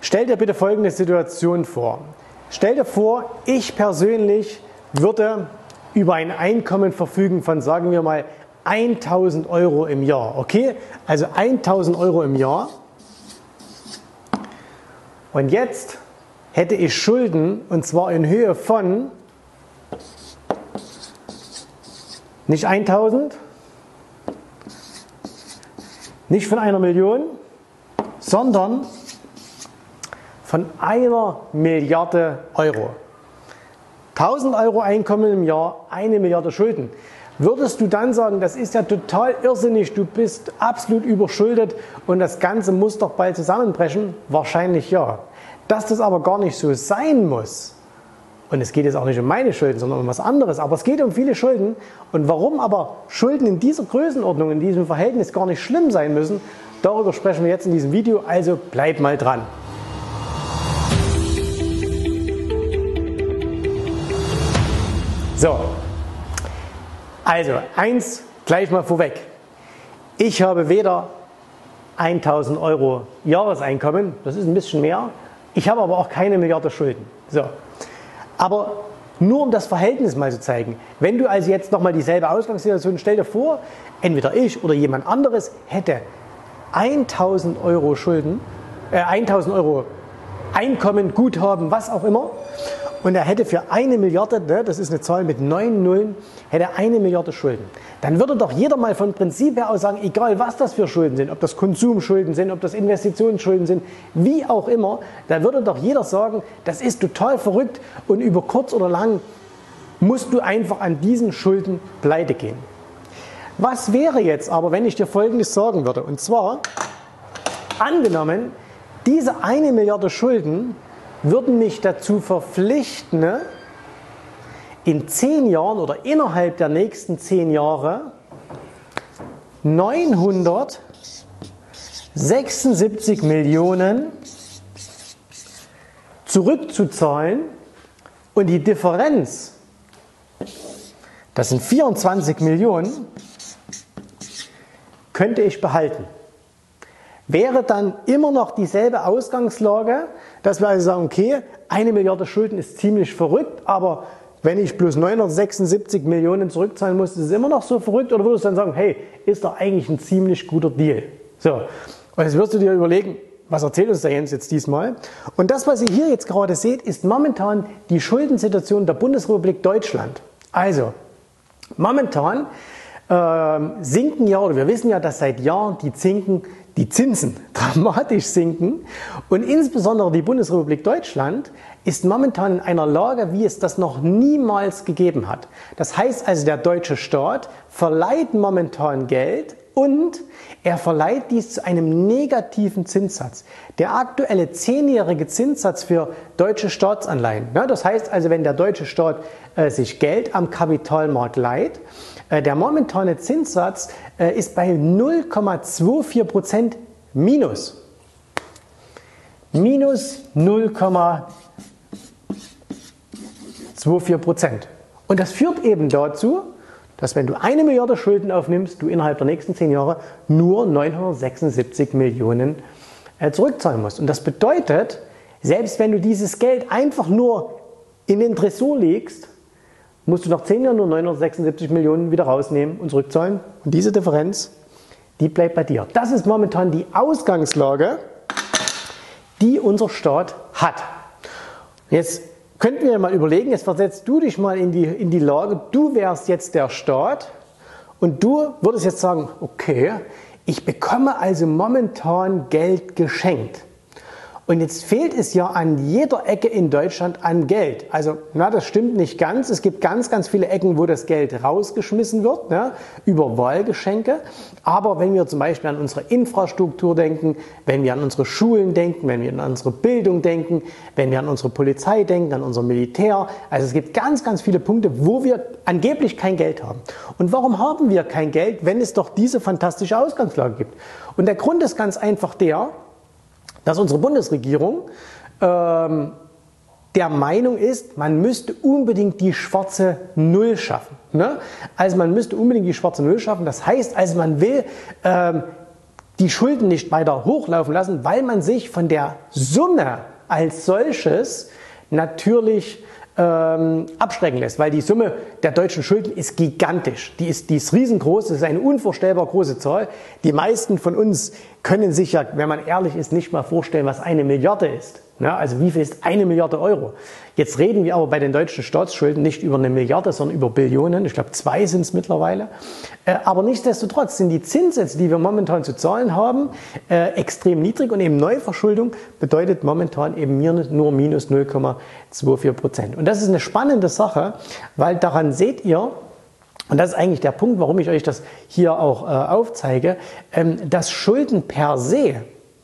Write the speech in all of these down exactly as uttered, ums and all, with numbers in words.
Stell dir bitte folgende Situation vor. Stell dir vor, ich persönlich würde über ein Einkommen verfügen von, sagen wir mal, tausend Euro im Jahr. Okay? Also tausend Euro im Jahr. Und jetzt hätte ich Schulden, und zwar in Höhe von nicht tausend, nicht von einer Million, sondern von einer Milliarde Euro. tausend Euro Einkommen im Jahr, eine Milliarde Schulden. Würdest du dann sagen, das ist ja total irrsinnig, du bist absolut überschuldet und das Ganze muss doch bald zusammenbrechen? Wahrscheinlich ja. Dass das aber gar nicht so sein muss, und es geht jetzt auch nicht um meine Schulden, sondern um was anderes, aber es geht um viele Schulden, und warum aber Schulden in dieser Größenordnung, in diesem Verhältnis gar nicht schlimm sein müssen, darüber sprechen wir jetzt in diesem Video, also bleib mal dran. So, also eins gleich mal vorweg. Ich habe weder tausend Euro Jahreseinkommen, das ist ein bisschen mehr, ich habe aber auch keine Milliarde Schulden. So. Aber nur um das Verhältnis mal zu zeigen, wenn du also jetzt nochmal dieselbe Ausgangssituation, stell dir vor, entweder ich oder jemand anderes hätte tausend Euro Schulden, äh, tausend Euro Einkommen, Guthaben, was auch immer, und er hätte für eine Milliarde, ne, das ist eine Zahl mit neun Nullen, hätte eine Milliarde Schulden. Dann würde doch jeder mal von Prinzip her aus sagen, egal was das für Schulden sind, ob das Konsumschulden sind, ob das Investitionsschulden sind, wie auch immer, da würde doch jeder sagen, das ist total verrückt und über kurz oder lang musst du einfach an diesen Schulden pleite gehen. Was wäre jetzt aber, wenn ich dir Folgendes sagen würde? Und zwar, angenommen, diese eine Milliarde Schulden würden mich dazu verpflichten, in zehn Jahren oder innerhalb der nächsten zehn Jahre neunhundertsechsundsiebzig Millionen zurückzuzahlen, und die Differenz, das sind vierundzwanzig Millionen, könnte ich behalten. Wäre dann immer noch dieselbe Ausgangslage, dass wir also sagen, okay, eine Milliarde Schulden ist ziemlich verrückt, aber wenn ich bloß neunhundertsechsundsiebzig Millionen zurückzahlen muss, ist es immer noch so verrückt? Oder würdest du dann sagen, hey, ist doch eigentlich ein ziemlich guter Deal? So, und jetzt wirst du dir überlegen, was erzählt uns der Jens jetzt diesmal? Und das, was ihr hier jetzt gerade seht, ist momentan die Schuldensituation der Bundesrepublik Deutschland. Also, momentan ähm, sinken ja, oder wir wissen ja, dass seit Jahren die Zinken die Zinsen dramatisch sinken, und insbesondere die Bundesrepublik Deutschland ist momentan in einer Lage, wie es das noch niemals gegeben hat. Das heißt also, der deutsche Staat verleiht momentan Geld, und er verleiht dies zu einem negativen Zinssatz. Der aktuelle zehnjährige Zinssatz für deutsche Staatsanleihen, ja, das heißt also, wenn der deutsche Staat äh, sich Geld am Kapitalmarkt leiht, der momentane Zinssatz ist bei null Komma vierundzwanzig Prozent minus. Minus null Komma vierundzwanzig Prozent. Und das führt eben dazu, dass wenn du eine Milliarde Schulden aufnimmst, du innerhalb der nächsten zehn Jahre nur neunhundertsechsundsiebzig Millionen zurückzahlen musst. Und das bedeutet, selbst wenn du dieses Geld einfach nur in den Tresor legst, musst du nach zehn Jahren nur neunhundertsechsundsiebzig Millionen wieder rausnehmen und zurückzahlen. Und diese Differenz, die bleibt bei dir. Das ist momentan die Ausgangslage, die unser Staat hat. Jetzt könnten wir mal überlegen, jetzt versetzt du dich mal in die, in die Lage, du wärst jetzt der Staat und du würdest jetzt sagen, okay, ich bekomme also momentan Geld geschenkt. Und jetzt fehlt es ja an jeder Ecke in Deutschland an Geld. Also, na, das stimmt nicht ganz. Es gibt ganz, ganz viele Ecken, wo das Geld rausgeschmissen wird, ne, über Wahlgeschenke. Aber wenn wir zum Beispiel an unsere Infrastruktur denken, wenn wir an unsere Schulen denken, wenn wir an unsere Bildung denken, wenn wir an unsere Polizei denken, an unser Militär, also es gibt ganz, ganz viele Punkte, wo wir angeblich kein Geld haben. Und warum haben wir kein Geld, wenn es doch diese fantastische Ausgangslage gibt? Und der Grund ist ganz einfach der, dass unsere Bundesregierung ähm, der Meinung ist, man müsste unbedingt die schwarze Null schaffen. Ne? Also man müsste unbedingt die schwarze Null schaffen. Das heißt also, man will ähm, die Schulden nicht weiter hochlaufen lassen, weil man sich von der Summe als solches natürlich ähm, abschrecken lässt, weil die Summe der deutschen Schulden ist gigantisch. Die ist, die ist riesengroß, das ist eine unvorstellbar große Zahl. Die meisten von uns können sich ja, wenn man ehrlich ist, nicht mal vorstellen, was eine Milliarde ist. Ja, also wie viel ist eine Milliarde Euro? Jetzt reden wir aber bei den deutschen Staatsschulden nicht über eine Milliarde, sondern über Billionen. Ich glaube, zwei sind es mittlerweile. Äh, aber nichtsdestotrotz sind die Zinssätze, die wir momentan zu zahlen haben, äh, extrem niedrig. Und eben Neuverschuldung bedeutet momentan eben nur minus null Komma vierundzwanzig Prozent. Und das ist eine spannende Sache, weil daran seht ihr, und das ist eigentlich der Punkt, warum ich euch das hier auch äh, aufzeige, ähm, dass Schulden per se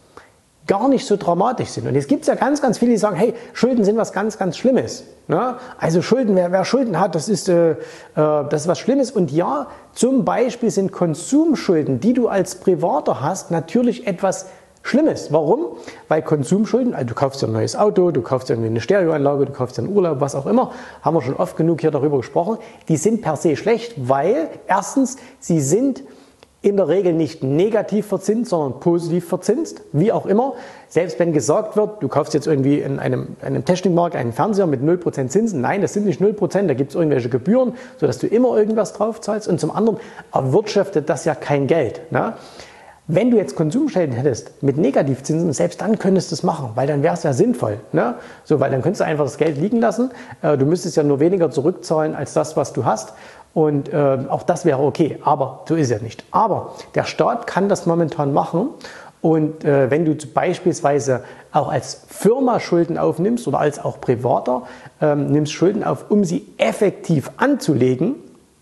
gar nicht so dramatisch sind. Und jetzt gibt es ja ganz, ganz viele, die sagen, hey, Schulden sind was ganz, ganz Schlimmes. Ne? Also Schulden, wer, wer Schulden hat, das ist, äh, das ist was Schlimmes. Und ja, zum Beispiel sind Konsumschulden, die du als Privater hast, natürlich etwas Schlimmes. Warum? Weil Konsumschulden, also du kaufst dir ein neues Auto, du kaufst dir irgendwie eine Stereoanlage, du kaufst dir einen Urlaub, was auch immer, haben wir schon oft genug hier darüber gesprochen, die sind per se schlecht, weil erstens, sie sind in der Regel nicht negativ verzinst, sondern positiv verzinst, wie auch immer. Selbst wenn gesagt wird, du kaufst jetzt irgendwie in einem, einem Technikmarkt einen Fernseher mit null Prozent Zinsen. Nein, das sind nicht null Prozent, da gibt es irgendwelche Gebühren, sodass du immer irgendwas drauf zahlst. Und zum anderen erwirtschaftet das ja kein Geld. Ne? Wenn du jetzt Konsumschulden hättest mit Negativzinsen, selbst dann könntest du es machen, weil dann wäre es ja sinnvoll. Ne? So, weil dann könntest du einfach das Geld liegen lassen. Du müsstest ja nur weniger zurückzahlen als das, was du hast. Und äh, auch das wäre okay, aber so ist es ja nicht. Aber der Staat kann das momentan machen. Und äh, wenn du beispielsweise auch als Firma Schulden aufnimmst oder als auch Privater ähm, nimmst Schulden auf, um sie effektiv anzulegen,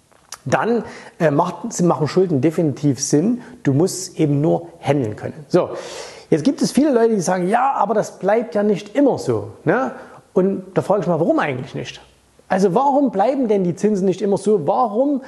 dann äh, macht, machen Schulden definitiv Sinn. Du musst eben nur handeln können. So, jetzt gibt es viele Leute, die sagen, ja, aber das bleibt ja nicht immer so. Ne? Und da frage ich mal, warum eigentlich nicht? Also warum bleiben denn die Zinsen nicht immer so? Warum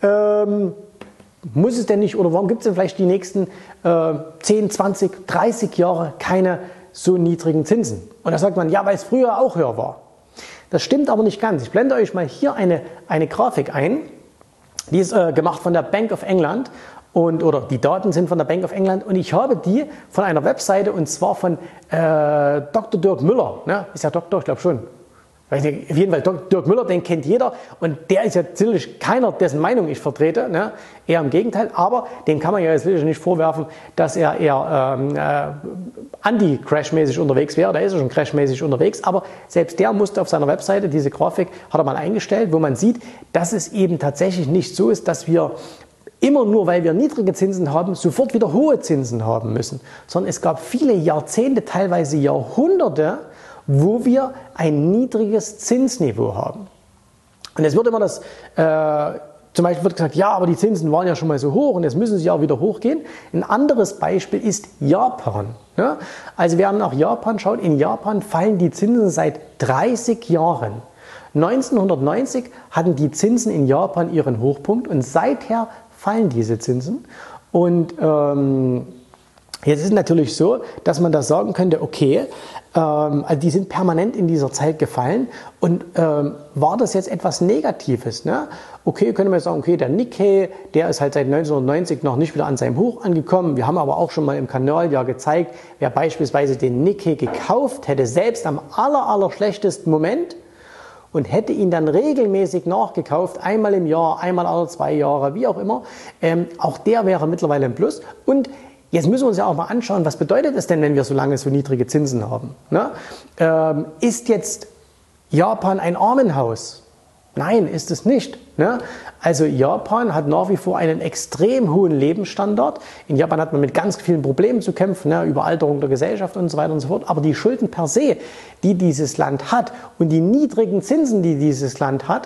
ähm, muss es denn nicht oder warum gibt es denn vielleicht die nächsten äh, zehn, zwanzig, dreißig Jahre keine so niedrigen Zinsen? Und da sagt man, ja, weil es früher auch höher war. Das stimmt aber nicht ganz. Ich blende euch mal hier eine, eine Grafik ein. Die ist äh, gemacht von der Bank of England. Und, oder die Daten sind von der Bank of England und ich habe die von einer Webseite und zwar von äh, Doktor Dirk Müller. Ne? Ist ja Doktor, ich glaube schon. Auf jeden Fall, Dirk Müller, den kennt jeder und der ist ja ziemlich keiner, dessen Meinung ich vertrete, ne? Eher im Gegenteil, aber dem kann man ja jetzt nicht vorwerfen, dass er eher ähm, äh, anti-Crash-mäßig unterwegs wäre, da ist er schon Crash-mäßig unterwegs, aber selbst der musste auf seiner Webseite, diese Grafik hat er mal eingestellt, wo man sieht, dass es eben tatsächlich nicht so ist, dass wir immer nur, weil wir niedrige Zinsen haben, sofort wieder hohe Zinsen haben müssen, sondern es gab viele Jahrzehnte, teilweise Jahrhunderte, wo wir ein niedriges Zinsniveau haben. Und es wird immer das, äh, zum Beispiel wird gesagt, ja, aber die Zinsen waren ja schon mal so hoch und jetzt müssen sie auch wieder hochgehen. Ein anderes Beispiel ist Japan. Ja? Also wer nach Japan schaut, in Japan fallen die Zinsen seit dreißig Jahren. neunzehnhundertneunzig hatten die Zinsen in Japan ihren Hochpunkt und seither fallen diese Zinsen. Und ähm, jetzt ist es natürlich so, dass man da sagen könnte, okay, ähm, also die sind permanent in dieser Zeit gefallen und ähm, war das jetzt etwas Negatives? Ne? Okay, könnte man sagen, okay, der Nikkei, der ist halt seit neunzehnhundertneunzig noch nicht wieder an seinem Hoch angekommen. Wir haben aber auch schon mal im Kanal ja gezeigt, wer beispielsweise den Nikkei gekauft hätte, selbst am aller, aller schlechtesten Moment, und hätte ihn dann regelmäßig nachgekauft, einmal im Jahr, einmal alle zwei Jahre, wie auch immer, ähm, auch der wäre mittlerweile im Plus. Und jetzt müssen wir uns ja auch mal anschauen, was bedeutet es denn, wenn wir so lange so niedrige Zinsen haben? Ne? Ähm, ist jetzt Japan ein Armenhaus? Nein, ist es nicht. Ne? Also Japan hat nach wie vor einen extrem hohen Lebensstandard. In Japan hat man mit ganz vielen Problemen zu kämpfen, ne? Überalterung der Gesellschaft und so weiter und so fort. Aber die Schulden per se, die dieses Land hat und die niedrigen Zinsen, die dieses Land hat,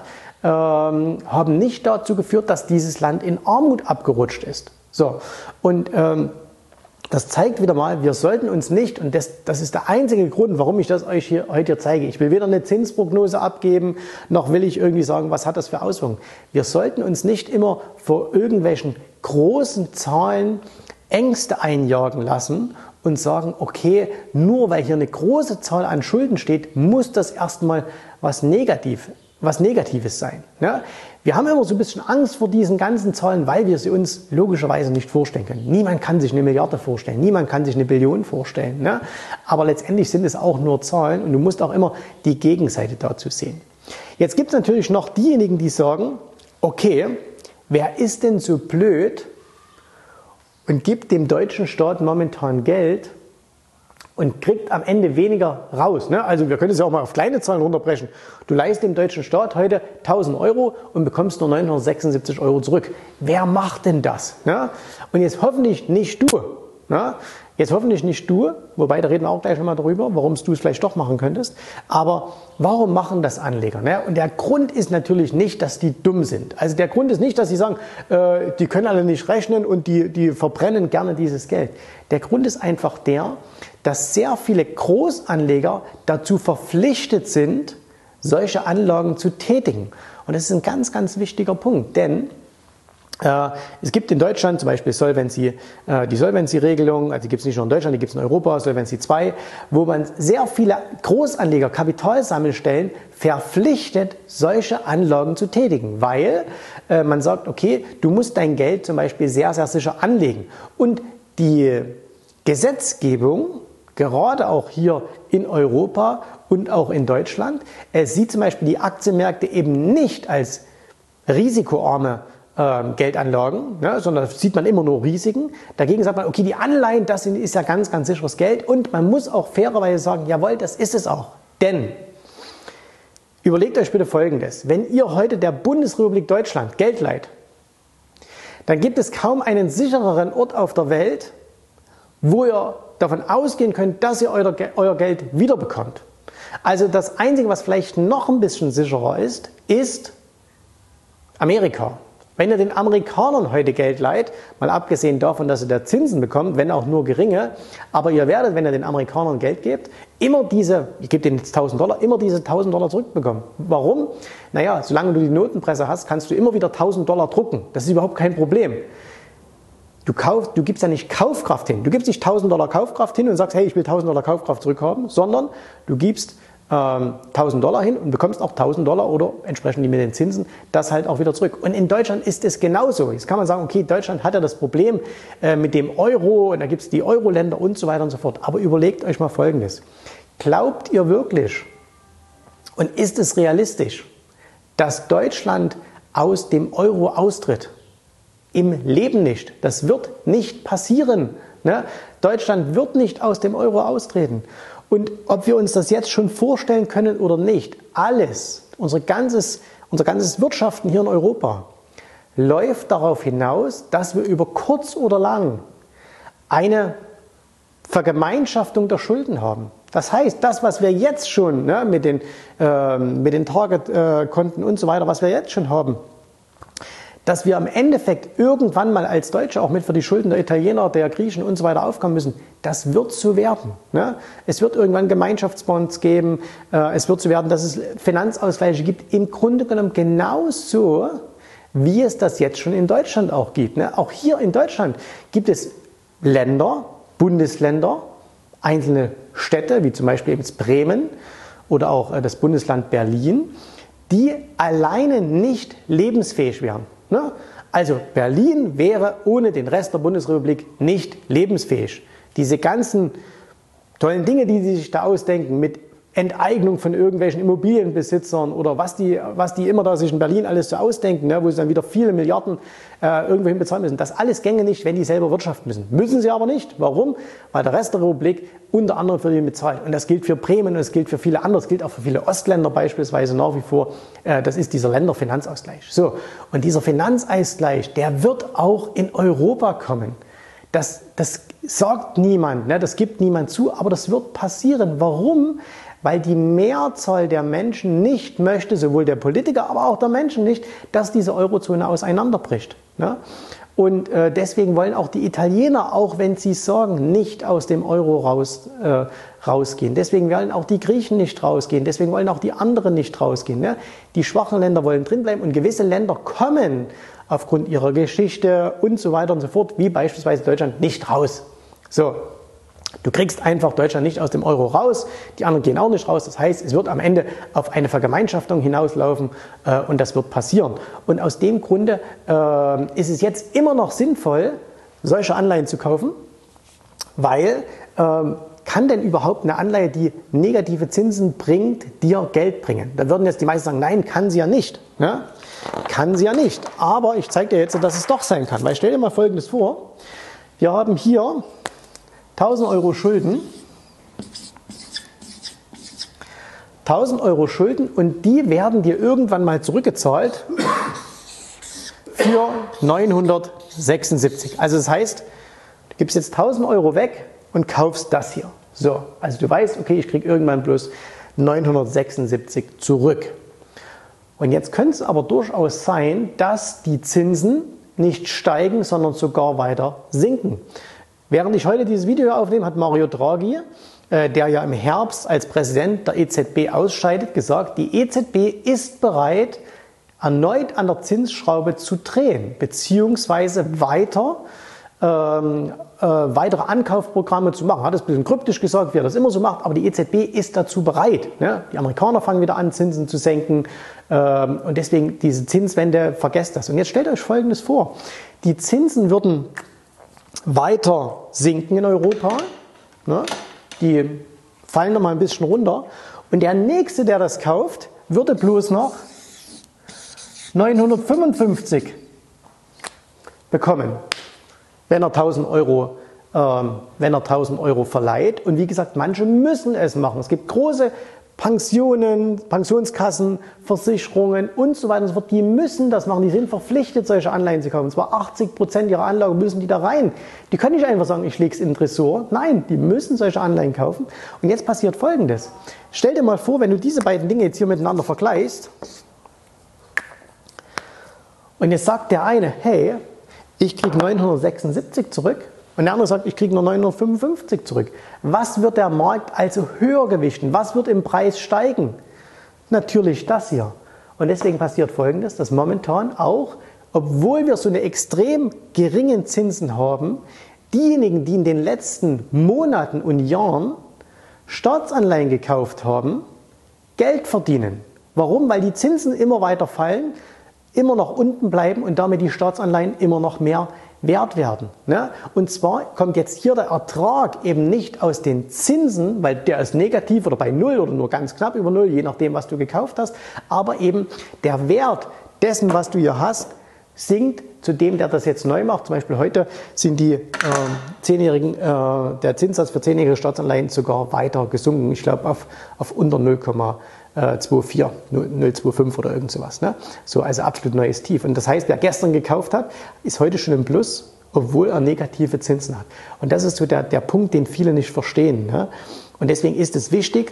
ähm, haben nicht dazu geführt, dass dieses Land in Armut abgerutscht ist. So, und ähm, das zeigt wieder mal, wir sollten uns nicht, und das, das ist der einzige Grund, warum ich das euch hier, heute hier zeige, ich will weder eine Zinsprognose abgeben, noch will ich irgendwie sagen, was hat das für Auswirkungen. Wir sollten uns nicht immer vor irgendwelchen großen Zahlen Ängste einjagen lassen und sagen, okay, nur weil hier eine große Zahl an Schulden steht, muss das erstmal was negativ was Negatives sein. Ne? Wir haben immer so ein bisschen Angst vor diesen ganzen Zahlen, weil wir sie uns logischerweise nicht vorstellen können. Niemand kann sich eine Milliarde vorstellen, niemand kann sich eine Billion vorstellen. Ne? Aber letztendlich sind es auch nur Zahlen und du musst auch immer die Gegenseite dazu sehen. Jetzt gibt es natürlich noch diejenigen, die sagen, okay, wer ist denn so blöd und gibt dem deutschen Staat momentan Geld und kriegt am Ende weniger raus. Ne? Also wir können es ja auch mal auf kleine Zahlen runterbrechen. Du leihst dem deutschen Staat heute tausend Euro und bekommst nur neunhundertsechsundsiebzig Euro zurück. Wer macht denn das? Ne? Und jetzt hoffentlich nicht du. Ne? Jetzt hoffentlich nicht du, wobei da reden wir auch gleich nochmal drüber, warum du es vielleicht doch machen könntest. Aber warum machen das Anleger? Ne? Und der Grund ist natürlich nicht, dass die dumm sind. Also der Grund ist nicht, dass sie sagen, äh, die können alle nicht rechnen und die, die verbrennen gerne dieses Geld. Der Grund ist einfach der, dass sehr viele Großanleger dazu verpflichtet sind, solche Anlagen zu tätigen. Und das ist ein ganz, ganz wichtiger Punkt, denn Äh, es gibt in Deutschland zum Beispiel Solvency, äh, die Solvency-Regelung, also die gibt es nicht nur in Deutschland, die gibt es in Europa, Solvency zwei, wo man sehr viele Großanleger, Kapitalsammelstellen verpflichtet, solche Anlagen zu tätigen, weil äh, man sagt, okay, du musst dein Geld zum Beispiel sehr, sehr sicher anlegen. Und die Gesetzgebung, gerade auch hier in Europa und auch in Deutschland, äh, sieht zum Beispiel die Aktienmärkte eben nicht als risikoarme Geldanlagen, ne, sondern da sieht man immer nur Risiken. Dagegen sagt man, okay, die Anleihen, das ist ja ganz, ganz sicheres Geld und man muss auch fairerweise sagen, jawohl, das ist es auch. Denn, überlegt euch bitte Folgendes, wenn ihr heute der Bundesrepublik Deutschland Geld leiht, dann gibt es kaum einen sichereren Ort auf der Welt, wo ihr davon ausgehen könnt, dass ihr euer, euer Geld wiederbekommt. Also das Einzige, was vielleicht noch ein bisschen sicherer ist, ist Amerika. Wenn ihr den Amerikanern heute Geld leiht, mal abgesehen davon, dass ihr da Zinsen bekommt, wenn auch nur geringe, aber ihr werdet, wenn ihr den Amerikanern Geld gebt, immer diese, ich gebe denen jetzt tausend Dollar, immer diese tausend Dollar zurückbekommen. Warum? Naja, solange du die Notenpresse hast, kannst du immer wieder tausend Dollar drucken. Das ist überhaupt kein Problem. Du, kauf, du gibst ja nicht Kaufkraft hin. Du gibst nicht tausend Dollar Kaufkraft hin und sagst, hey, ich will tausend Dollar Kaufkraft zurückhaben, sondern du gibst ähm, tausend Dollar hin und bekommst auch tausend Dollar oder entsprechend die mit den Zinsen das halt auch wieder zurück. Und in Deutschland ist es genauso. Jetzt kann man sagen, okay, Deutschland hat ja das Problem äh, mit dem Euro und da gibt es die Euro-Länder und so weiter und so fort. Aber überlegt euch mal Folgendes. Glaubt ihr wirklich und ist es realistisch, dass Deutschland aus dem Euro austritt? Im Leben nicht. Das wird nicht passieren. Ne? Deutschland wird nicht aus dem Euro austreten. Und ob wir uns das jetzt schon vorstellen können oder nicht, alles, unser ganzes, unser ganzes Wirtschaften hier in Europa, läuft darauf hinaus, dass wir über kurz oder lang eine Vergemeinschaftung der Schulden haben. Das heißt, das, was wir jetzt schon ne, mit den, äh, mit den Target-Konten und so weiter, was wir jetzt schon haben, dass wir im Endeffekt irgendwann mal als Deutsche auch mit für die Schulden der Italiener, der Griechen und so weiter aufkommen müssen, das wird so werden. Ne? Es wird irgendwann Gemeinschaftsbonds geben, äh, es wird so werden, dass es Finanzausgleiche gibt. Im Grunde genommen genauso, wie es das jetzt schon in Deutschland auch gibt. Ne? Auch hier in Deutschland gibt es Länder, Bundesländer, einzelne Städte, wie zum Beispiel eben Bremen oder auch äh, das Bundesland Berlin, die alleine nicht lebensfähig wären. Ne? Also Berlin wäre ohne den Rest der Bundesrepublik nicht lebensfähig. Diese ganzen tollen Dinge, die sie sich da ausdenken mit Enteignung von irgendwelchen Immobilienbesitzern oder was die, was die immer da sich in Berlin alles so ausdenken, ne, wo sie dann wieder viele Milliarden äh, irgendwohin bezahlen müssen. Das alles gänge nicht, wenn die selber wirtschaften müssen. Müssen sie aber nicht. Warum? Weil der Rest der Republik unter anderem für die bezahlt. Und das gilt für Bremen und das gilt für viele andere. Das gilt auch für viele Ostländer beispielsweise nach wie vor. Äh, das ist dieser Länderfinanzausgleich. So. Und dieser Finanzausgleich, der wird auch in Europa kommen. Das, das sagt niemand, ne? Das gibt niemand zu, aber das wird passieren. Warum? Weil die Mehrzahl der Menschen nicht möchte, sowohl der Politiker, aber auch der Menschen nicht, dass diese Eurozone auseinanderbricht. Ne? Und äh, deswegen wollen auch die Italiener, auch wenn sie es sagen, nicht aus dem Euro raus, äh, rausgehen. Deswegen wollen auch die Griechen nicht rausgehen. Deswegen wollen auch die anderen nicht rausgehen. Ne? Die schwachen Länder wollen drinbleiben und gewisse Länder kommen aufgrund ihrer Geschichte und so weiter und so fort, wie beispielsweise Deutschland, nicht raus. So. Du kriegst einfach Deutschland nicht aus dem Euro raus, die anderen gehen auch nicht raus. Das heißt, es wird am Ende auf eine Vergemeinschaftung hinauslaufen äh, und das wird passieren. Und aus dem Grunde äh, ist es jetzt immer noch sinnvoll, solche Anleihen zu kaufen, weil äh, kann denn überhaupt eine Anleihe, die negative Zinsen bringt, dir Geld bringen? Da würden jetzt die meisten sagen, nein, kann sie ja nicht. Ne? Kann sie ja nicht. Aber ich zeige dir jetzt, dass es doch sein kann. Weil stell dir mal Folgendes vor. Wir haben hier tausend Euro Schulden. tausend Euro Schulden und die werden dir irgendwann mal zurückgezahlt für neunhundertsechsundsiebzig. Also das heißt, du gibst jetzt tausend Euro weg und kaufst das hier. So, also du weißt, okay, ich kriege irgendwann bloß neunhundertsechsundsiebzig zurück. Und jetzt könnte es aber durchaus sein, dass die Zinsen nicht steigen, sondern sogar weiter sinken. Während ich heute dieses Video aufnehme, hat Mario Draghi, äh, der ja im Herbst als Präsident der E Z B ausscheidet, gesagt, die E Z B ist bereit, erneut an der Zinsschraube zu drehen, beziehungsweise weiter ähm, äh, weitere Ankaufprogramme zu machen. Hat es ein bisschen kryptisch gesagt, wie er das immer so macht, aber die E Z B ist dazu bereit. Ne? Die Amerikaner fangen wieder an, Zinsen zu senken ähm, und deswegen diese Zinswende, vergesst das. Und jetzt stellt euch Folgendes vor, die Zinsen würden weiter sinken in Europa, ne? Die fallen noch mal ein bisschen runter und der Nächste, der das kauft, würde bloß noch neunhundertfünfundfünfzig bekommen, wenn er tausend Euro, ähm, wenn er tausend Euro verleiht. Und wie gesagt, manche müssen es machen. Es gibt große Pensionen, Pensionskassen, Versicherungen und so weiter und so fort, die müssen das machen, die sind verpflichtet, solche Anleihen zu kaufen. Und zwar achtzig Prozent ihrer Anlage müssen die da rein. Die können nicht einfach sagen, ich lege es in den Tresor. Nein, die müssen solche Anleihen kaufen. Und jetzt passiert Folgendes. Stell dir mal vor, wenn du diese beiden Dinge jetzt hier miteinander vergleichst und jetzt sagt der eine, hey, ich kriege neunhundertsechsundsiebzig zurück. Und der andere sagt, ich kriege nur neunhundertfünfundfünfzig zurück. Was wird der Markt also höher gewichten? Was wird im Preis steigen? Natürlich das hier. Und deswegen passiert Folgendes, dass momentan auch, obwohl wir so eine extrem geringen Zinsen haben, diejenigen, die in den letzten Monaten und Jahren Staatsanleihen gekauft haben, Geld verdienen. Warum? Weil die Zinsen immer weiter fallen, immer noch unten bleiben und damit die Staatsanleihen immer noch mehr wert werden. Ne? Und zwar kommt jetzt hier der Ertrag eben nicht aus den Zinsen, weil der ist negativ oder bei Null oder nur ganz knapp über Null, je nachdem, was du gekauft hast, aber eben der Wert dessen, was du hier hast, sinkt zu dem, der das jetzt neu macht. Zum Beispiel heute sind die äh, zehnjährigen, äh, der Zinssatz für zehnjährige Staatsanleihen sogar weiter gesunken. Ich glaube auf, auf unter null Komma vierundzwanzig, null Komma fünfundzwanzig oder irgend sowas. Ne? So, also absolut neues Tief. Und das heißt, wer gestern gekauft hat, ist heute schon im Plus, obwohl er negative Zinsen hat. Und das ist so der, der Punkt, den viele nicht verstehen. Ne? Und deswegen ist es wichtig,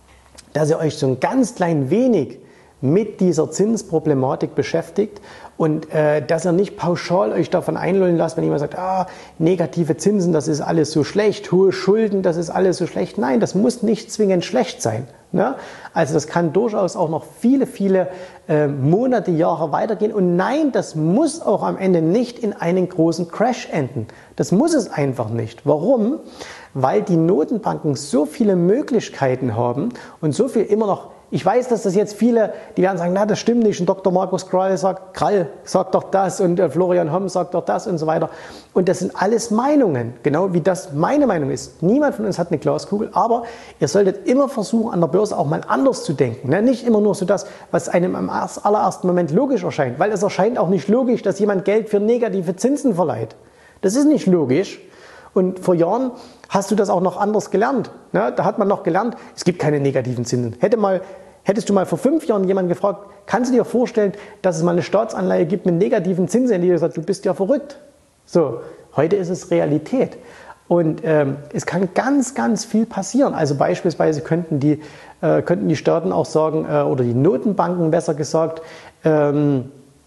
dass ihr euch so ein ganz klein wenig mit dieser Zinsproblematik beschäftigt und äh, dass ihr nicht pauschal euch davon einlullen lasst, wenn jemand sagt, ah, negative Zinsen, das ist alles so schlecht, hohe Schulden, das ist alles so schlecht. Nein, das muss nicht zwingend schlecht sein. Ne? Also das kann durchaus auch noch viele, viele äh, Monate, Jahre weitergehen. Und nein, das muss auch am Ende nicht in einen großen Crash enden. Das muss es einfach nicht. Warum? Weil die Notenbanken so viele Möglichkeiten haben und so viel immer noch. Ich weiß, dass das jetzt viele, die werden sagen, na, das stimmt nicht. Und Doktor Markus Krall sagt, Krall sagt doch das und äh, Florian Homm sagt doch das und so weiter. Und das sind alles Meinungen, genau wie das meine Meinung ist. Niemand von uns hat eine Glaskugel, aber ihr solltet immer versuchen, an der Börse auch mal anders zu denken. Ne? Nicht immer nur so das, was einem im allerersten Moment logisch erscheint, weil es erscheint auch nicht logisch, dass jemand Geld für negative Zinsen verleiht. Das ist nicht logisch. Und vor Jahren hast du das auch noch anders gelernt. Ne? Da hat man noch gelernt, es gibt keine negativen Zinsen. Hätte mal, hättest du mal vor fünf Jahren jemanden gefragt, kannst du dir vorstellen, dass es mal eine Staatsanleihe gibt mit negativen Zinsen? Die gesagt, du bist ja verrückt. So, heute ist es Realität. Und ähm, es kann ganz, ganz viel passieren. Also beispielsweise könnten die, äh, könnten die Staaten auch sagen, äh, oder die Notenbanken besser gesagt, ähm,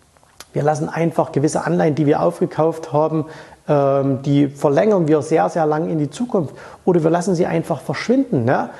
wir lassen einfach gewisse Anleihen, die wir aufgekauft haben, ähm, die verlängern wir sehr, sehr lang in die Zukunft. Oder wir lassen sie einfach verschwinden. Ne?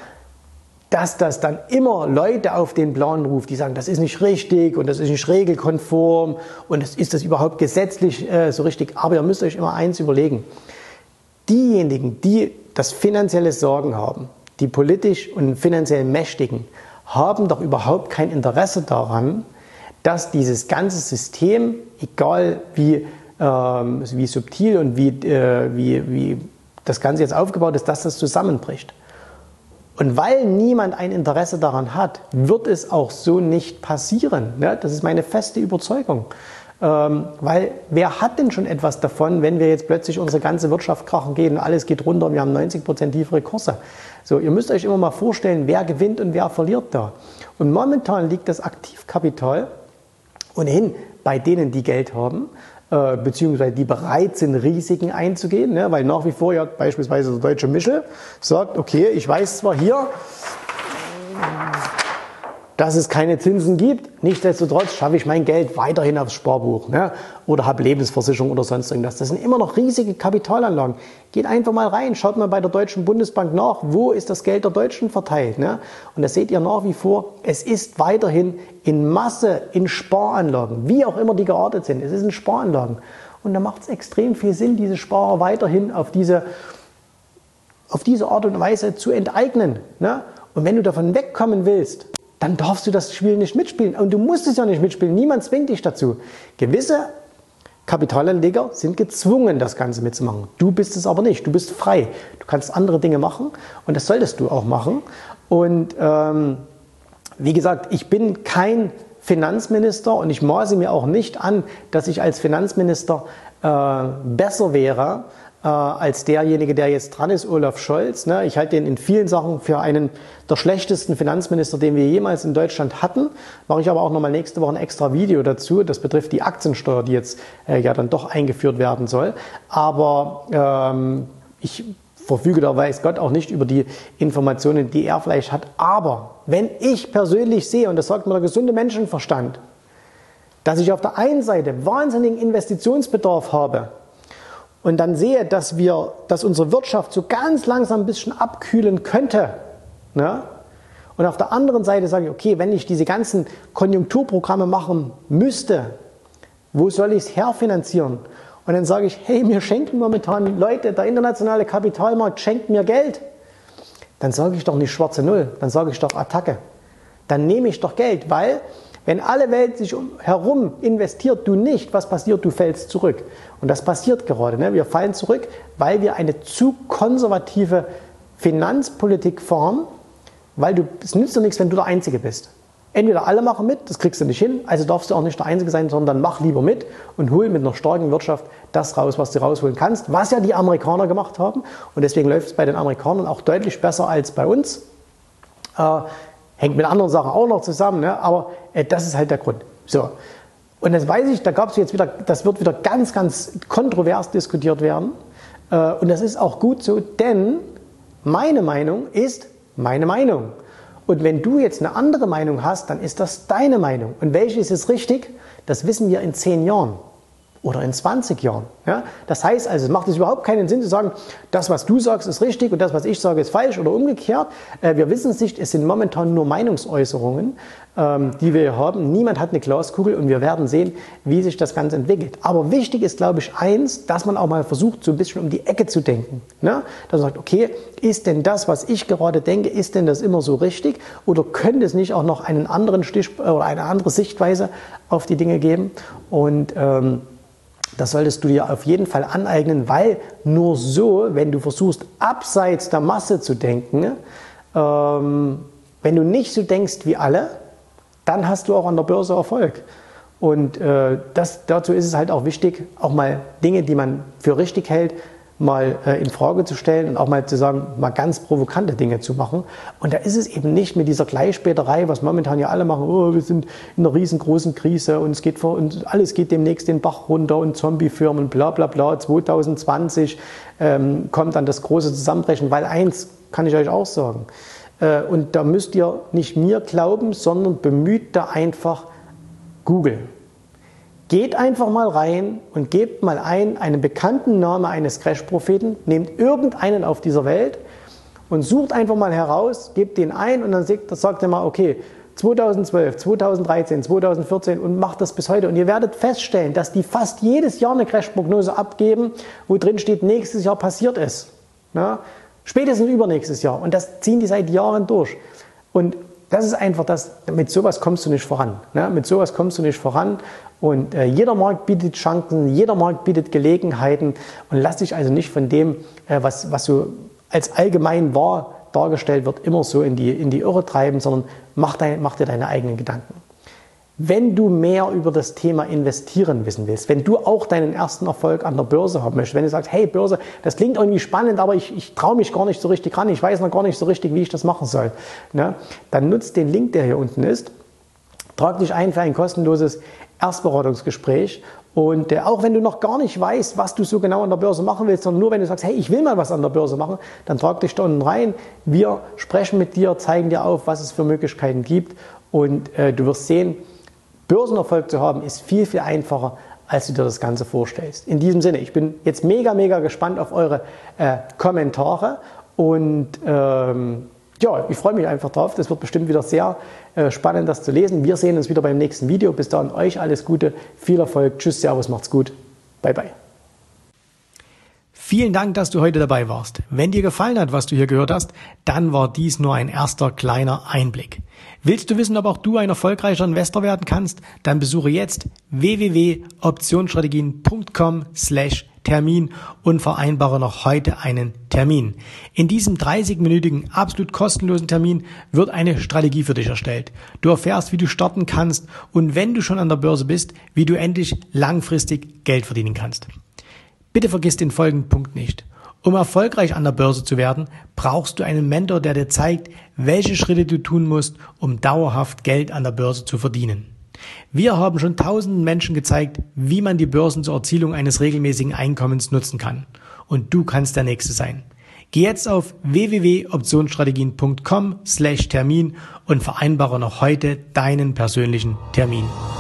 Dass das dann immer Leute auf den Plan ruft, die sagen, das ist nicht richtig und das ist nicht regelkonform und das ist das überhaupt gesetzlich äh, so richtig. Aber ihr müsst euch immer eins überlegen. Diejenigen, die das finanzielle Sorgen haben, die politisch und finanziell Mächtigen, haben doch überhaupt kein Interesse daran, dass dieses ganze System, egal wie, ähm, wie subtil und wie, äh, wie, wie das Ganze jetzt aufgebaut ist, dass das zusammenbricht. Und weil niemand ein Interesse daran hat, wird es auch so nicht passieren. Ne? Das ist meine feste Überzeugung. Ähm, weil wer hat denn schon etwas davon, wenn wir jetzt plötzlich unsere ganze Wirtschaft krachen gehen und alles geht runter und wir haben neunzig Prozent tiefere Kurse? So, ihr müsst euch immer mal vorstellen, wer gewinnt und wer verliert da. Und momentan liegt das Aktivkapital ohnehin bei denen, die Geld haben, äh, beziehungsweise die bereit sind, Risiken einzugehen, ne? Weil nach wie vor ja beispielsweise der deutsche Michel sagt, okay, ich weiß zwar hier, dass es keine Zinsen gibt, nichtsdestotrotz schaffe ich mein Geld weiterhin aufs Sparbuch, ne? Oder habe Lebensversicherung oder sonst irgendwas. Das sind immer noch riesige Kapitalanlagen. Geht einfach mal rein, schaut mal bei der Deutschen Bundesbank nach, wo ist das Geld der Deutschen verteilt. Ne? Und da seht ihr nach wie vor, es ist weiterhin in Masse in Sparanlagen, wie auch immer die geartet sind. Es ist in Sparanlagen. Und da macht es extrem viel Sinn, diese Sparer weiterhin auf diese, auf diese Art und Weise zu enteignen. Ne? Und wenn du davon wegkommen willst, dann darfst du das Spiel nicht mitspielen. Und du musst es ja nicht mitspielen. Niemand zwingt dich dazu. Gewisse Kapitalanleger sind gezwungen, das Ganze mitzumachen. Du bist es aber nicht. Du bist frei. Du kannst andere Dinge machen und das solltest du auch machen. Und ähm, wie gesagt, ich bin kein Finanzminister und ich maße mir auch nicht an, dass ich als Finanzminister äh, besser wäre äh, als derjenige, der jetzt dran ist, Olaf Scholz. Ne? Ich halte den in vielen Sachen für einen der schlechtesten Finanzminister, den wir jemals in Deutschland hatten. Mache ich aber auch nochmal nächste Woche ein extra Video dazu. Das betrifft die Aktiensteuer, die jetzt äh, ja dann doch eingeführt werden soll. Aber ähm, ich verfüge da, weiß Gott, auch nicht über die Informationen, die er vielleicht hat. Aber wenn ich persönlich sehe, und das sagt mir der gesunde Menschenverstand, dass ich auf der einen Seite wahnsinnigen Investitionsbedarf habe und dann sehe, dass wir, dass unsere Wirtschaft so ganz langsam ein bisschen abkühlen könnte, ne? Und auf der anderen Seite sage ich, okay, wenn ich diese ganzen Konjunkturprogramme machen müsste, wo soll ich es herfinanzieren? Und dann sage ich, hey, mir schenken momentan Leute, der internationale Kapitalmarkt schenkt mir Geld. Dann sage ich doch nicht schwarze Null, dann sage ich doch Attacke. Dann nehme ich doch Geld, weil wenn alle Welt sich um, herum investiert, du nicht, was passiert? Du fällst zurück. Und das passiert gerade. Ne? Wir fallen zurück, weil wir eine zu konservative Finanzpolitik fahren, weil du, es nützt dir nichts, wenn du der Einzige bist. Entweder alle machen mit, das kriegst du nicht hin, also darfst du auch nicht der Einzige sein, sondern mach lieber mit und hol mit einer starken Wirtschaft das raus, was du rausholen kannst, was ja die Amerikaner gemacht haben. Und deswegen läuft es bei den Amerikanern auch deutlich besser als bei uns. Äh, hängt mit anderen Sachen auch noch zusammen, ne? Aber äh, das ist halt der Grund. So. Und das weiß ich, da gab es jetzt wieder, das wird wieder ganz, ganz kontrovers diskutiert werden. Äh, und das ist auch gut so, denn meine Meinung ist meine Meinung. Und wenn du jetzt eine andere Meinung hast, dann ist das deine Meinung. Und welche ist jetzt richtig? Das wissen wir in zehn Jahren oder in zwanzig Jahren. Ja? Das heißt also, es macht es überhaupt keinen Sinn zu sagen, das, was du sagst, ist richtig und das, was ich sage, ist falsch oder umgekehrt. Äh, wir wissen es nicht, es sind momentan nur Meinungsäußerungen, ähm, die wir hier haben. Niemand hat eine Glaskugel und wir werden sehen, wie sich das Ganze entwickelt. Aber wichtig ist, glaube ich, eins, dass man auch mal versucht, so ein bisschen um die Ecke zu denken. Ne? Dass man sagt, okay, ist denn das, was ich gerade denke, ist denn das immer so richtig? Oder könnte es nicht auch noch einen anderen Stich oder eine andere Sichtweise auf die Dinge geben? Und ähm, das solltest du dir auf jeden Fall aneignen, weil nur so, wenn du versuchst, abseits der Masse zu denken, ähm, wenn du nicht so denkst wie alle, dann hast du auch an der Börse Erfolg. Und äh, das, dazu ist es halt auch wichtig, auch mal Dinge, die man für richtig hält, mal äh, in Frage zu stellen und auch mal zu sagen, mal ganz provokante Dinge zu machen. Und da ist es eben nicht mit dieser Gleichspäterei, was momentan ja alle machen, oh, wir sind in einer riesengroßen Krise und es geht vor, und alles geht demnächst den Bach runter und Zombiefirmen, bla bla bla. zwanzig zwanzig ähm, kommt dann das große Zusammenbrechen, weil eins kann ich euch auch sagen, äh, und da müsst ihr nicht mir glauben, sondern bemüht da einfach Google. Geht einfach mal rein und gebt mal ein, einen bekannten Namen eines Crash-Propheten, nehmt irgendeinen auf dieser Welt und sucht einfach mal heraus, gebt den ein und dann sagt, sagt ihr mal, okay, zweitausendzwölf, zweitausenddreizehn, zweitausendvierzehn und macht das bis heute. Und ihr werdet feststellen, dass die fast jedes Jahr eine Crash-Prognose abgeben, wo drin steht, nächstes Jahr passiert es. Ja? Spätestens übernächstes Jahr. Und das ziehen die seit Jahren durch. Und das ist einfach das, mit sowas kommst du nicht voran. Ne? Mit sowas kommst du nicht voran. Und äh, jeder Markt bietet Chancen, jeder Markt bietet Gelegenheiten. Und lass dich also nicht von dem, äh, was, was so als allgemein wahr dargestellt wird, immer so in die, in die Irre treiben, sondern mach, dein, mach dir deine eigenen Gedanken. Wenn du mehr über das Thema Investieren wissen willst, wenn du auch deinen ersten Erfolg an der Börse haben möchtest, wenn du sagst, hey Börse, das klingt irgendwie spannend, aber ich, ich traue mich gar nicht so richtig ran, ich weiß noch gar nicht so richtig, wie ich das machen soll, ne? Dann nutzt den Link, der hier unten ist, trag dich ein für ein kostenloses Erstberatungsgespräch und äh, auch wenn du noch gar nicht weißt, was du so genau an der Börse machen willst, sondern nur wenn du sagst, hey, ich will mal was an der Börse machen, dann trag dich da unten rein, wir sprechen mit dir, zeigen dir auf, was es für Möglichkeiten gibt und äh, du wirst sehen, Börsenerfolg zu haben ist viel, viel einfacher, als du dir das Ganze vorstellst. In diesem Sinne, ich bin jetzt mega, mega gespannt auf eure äh, Kommentare und ähm, ja, ich freue mich einfach drauf. Das wird bestimmt wieder sehr äh, spannend, das zu lesen. Wir sehen uns wieder beim nächsten Video. Bis dahin euch alles Gute, viel Erfolg. Tschüss, Servus, macht's gut. Bye, bye. Vielen Dank, dass du heute dabei warst. Wenn dir gefallen hat, was du hier gehört hast, dann war dies nur ein erster kleiner Einblick. Willst du wissen, ob auch du ein erfolgreicher Investor werden kannst? Dann besuche jetzt w w w punkt optionsstrategien punkt com slash Termin und vereinbare noch heute einen Termin. In diesem dreißigminütigen, absolut kostenlosen Termin wird eine Strategie für dich erstellt. Du erfährst, wie du starten kannst und wenn du schon an der Börse bist, wie du endlich langfristig Geld verdienen kannst. Bitte vergiss den folgenden Punkt nicht. Um erfolgreich an der Börse zu werden, brauchst du einen Mentor, der dir zeigt, welche Schritte du tun musst, um dauerhaft Geld an der Börse zu verdienen. Wir haben schon tausenden Menschen gezeigt, wie man die Börsen zur Erzielung eines regelmäßigen Einkommens nutzen kann. Und du kannst der Nächste sein. Geh jetzt auf w w w punkt optionsstrategien punkt com slash Termin und vereinbare noch heute deinen persönlichen Termin.